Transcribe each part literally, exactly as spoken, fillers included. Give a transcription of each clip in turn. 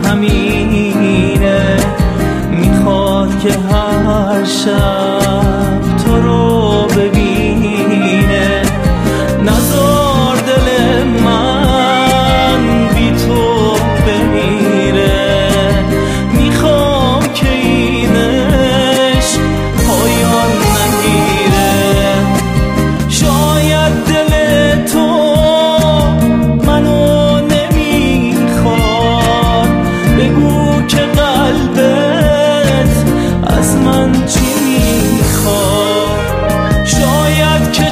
همینه، میخواد که هر شب تو رو ببینه. نذار دل من بی تو بمیره، میخوام که این عشق پایان نگیره. شاید دل تو منو نمیخواد، بگو که قلبت از من چی میخواد. شاید که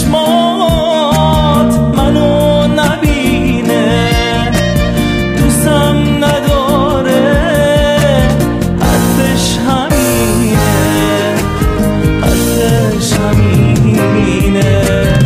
چشمات منو نبینه، دوستم نداره، حرفش همینه، حرفش همینه.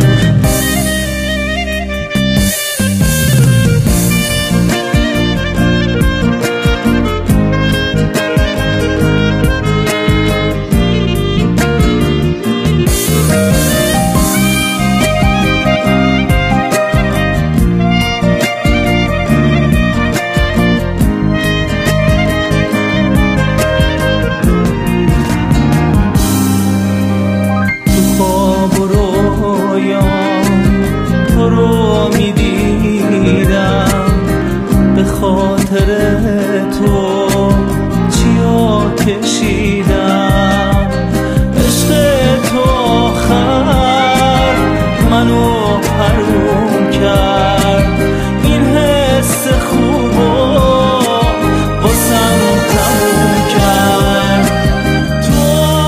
تو رو میدیدم، به خاطر تو چیا کشیدم. عشق تو آخر منو حروم کرد، این حس خوبو واسم تموم کرد. تو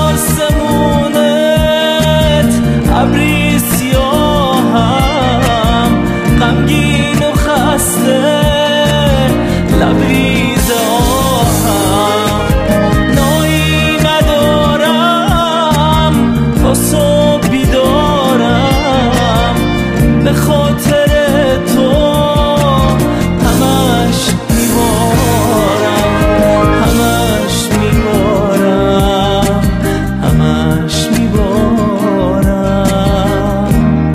آسمونت ابری سیاهم، غمگین و خسته لبریز آهم. نایی ندارم تا صبح بیدارم، به خاطر تو همش میبارم، همش میبارم، همش میبارم.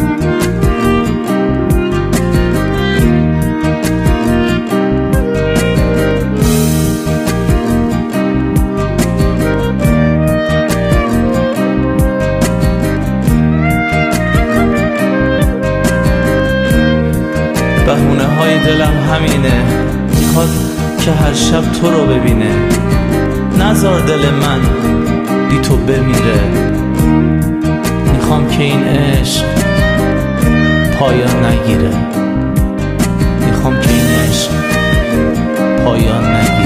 بهونه های دلم همینه، میخواد که هر شب تو رو ببینه. نذار دل من بی تو بمیره، میخوام که این عشق پایان نگیره، میخوام که این عشق پایان نگیره.